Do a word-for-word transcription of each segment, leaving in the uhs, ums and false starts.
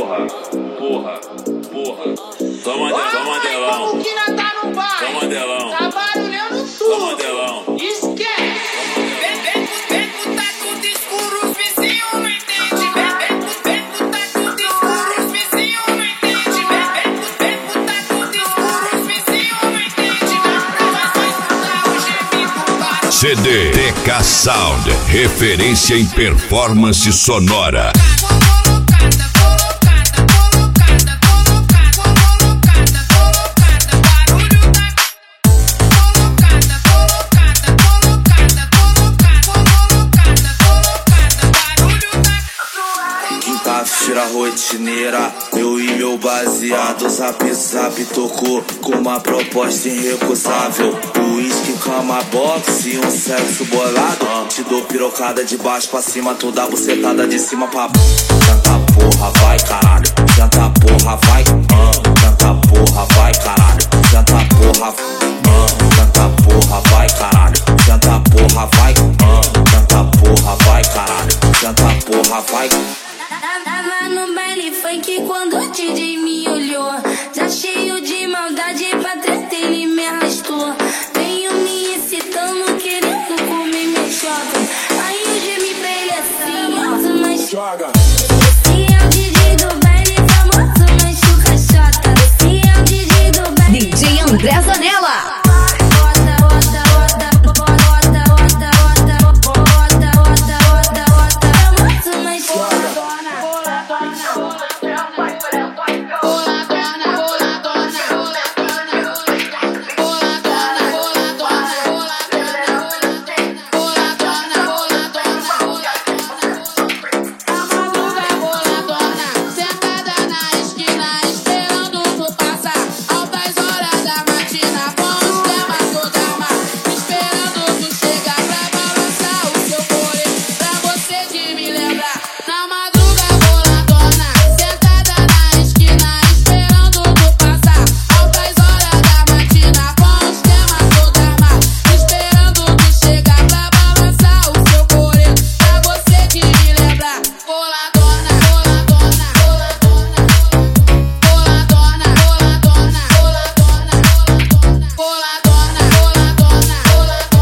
porra, porra, porra. Toma, de, toma delão. O que não tá no bar? Toma delão. Tá barulhando tudo. Toma delão. Esquece. Vem, vem, vem, puta, tudo escuro, os vizinhos não entendem. Vem, vem, vem, puta, tudo escuro, os vizinhos não entendem. Vem, vem, vem, puta, tudo escuro, os vizinhos não entendem. Nós vai escutar o gemido para C D T K Sound, referência em performance sonora. Quinta-feira rotineira, eu e meu baseado, zap zap tocou com uma proposta irrecusável. Whisky, cama, box e um sexo bolado. Te dou pirocada de baixo pra cima, toda bucetada de cima pra Janta porra, vai caralho. Janta porra, vai. Janta porra, vai caralho. Janta porra, janta porra, vai caralho. Janta porra, vai. Janta porra, vai caralho. Janta porra, vai. Tava no baile funk quando o D J me olhou. Já cheio de maldade pra treta ele me arrastou. Venho me excitando, querendo comer meu shopping. Aí eu gemi pra ele assim, alto, mas joga. Esse é o D J do baile famoso, mas chuca chota. Esse é o D J do baile D J André Zanella.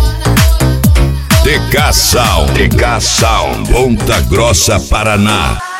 T K Sound, T K Sound, Ponta Grossa, Paraná.